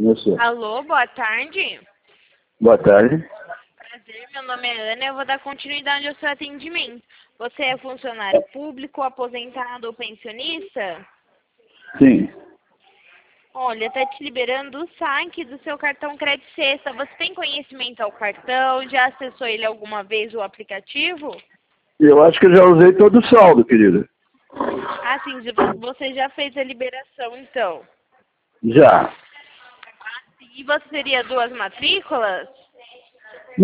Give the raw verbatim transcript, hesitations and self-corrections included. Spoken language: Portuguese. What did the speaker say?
Isso. Alô, boa tarde. Boa tarde. Prazer, meu nome é Ana, eu vou dar continuidade ao seu atendimento. Você é funcionário público, aposentado ou pensionista? Sim. Olha, tá te liberando o saque do seu cartão Crédito Sexta. Você tem conhecimento ao cartão? Já acessou ele alguma vez, o aplicativo? Eu acho que eu já usei todo o saldo, querida. Ah, sim, você já fez a liberação, então. Já. E você teria duas matrículas?